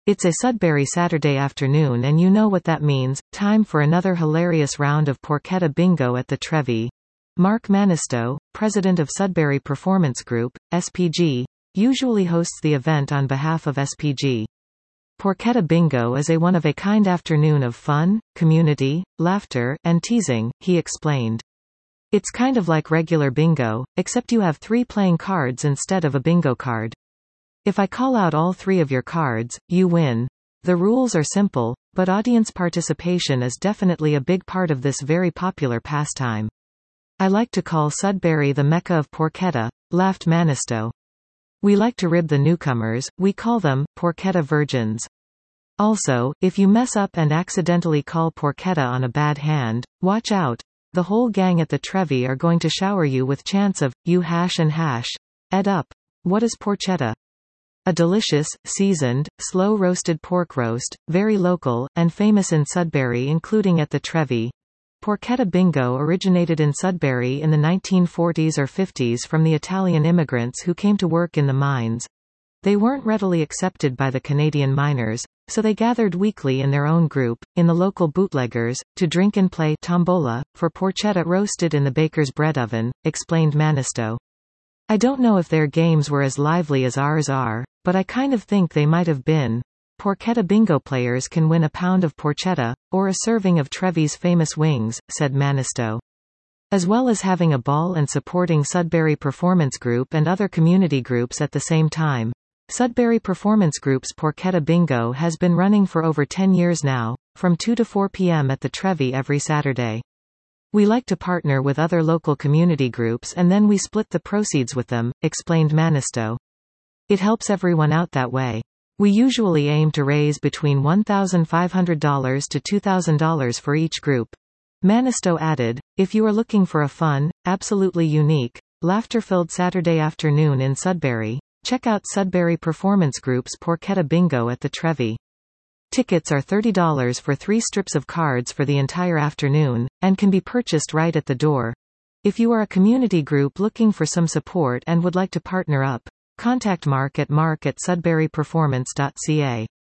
It's a Sudbury Saturday afternoon and you know what that means, time for another hilarious round of Porchetta Bingo at the Trevi. Mark Manisto, president of Sudbury Performance Group, SPG, usually hosts the event on behalf of SPG. Porchetta Bingo is a one-of-a-kind afternoon of fun, community, laughter, and teasing, he explained. It's kind of like regular bingo, except you have 3 playing cards instead of a bingo card. If I call out all 3 of your cards, you win. The rules are simple, but audience participation is definitely a big part of this very popular pastime. I like to call Sudbury the Mecca of Porchetta, laughed Manisto. We like to rib the newcomers, we call them Porchetta virgins. Also, if you mess up and accidentally call Porchetta on a bad hand, watch out. The whole gang at the Trevi are going to shower you with chants of, you hash and hash. Ed up. What is Porchetta? A delicious, seasoned, slow-roasted pork roast, very local, and famous in Sudbury including at the Trevi. Porchetta Bingo originated in Sudbury in the 1940s or 50s from the Italian immigrants who came to work in the mines. They weren't readily accepted by the Canadian miners, so they gathered weekly in their own group, in the local bootleggers, to drink and play tombola, for porchetta roasted in the baker's bread oven, explained Manisto. I don't know if their games were as lively as ours are, but I kind of think they might have been. Porchetta Bingo players can win a pound of porchetta, or a serving of Trevi's famous wings, said Manisto. As well as having a ball and supporting Sudbury Performance Group and other community groups at the same time. Sudbury Performance Group's Porchetta Bingo has been running for over 10 years now, from 2 to 4 p.m. at the Trevi every Saturday. We like to partner with other local community groups and then we split the proceeds with them, explained Manisto. It helps everyone out that way. We usually aim to raise between $1,500 to $2,000 for each group. Manisto added, if you are looking for a fun, absolutely unique, laughter-filled Saturday afternoon in Sudbury, check out Sudbury Performance Group's Porchetta Bingo at the Trevi. Tickets are $30 for 3 strips of cards for the entire afternoon, and can be purchased right at the door. If you are a community group looking for some support and would like to partner up, contact Mark at sudburyperformance.ca.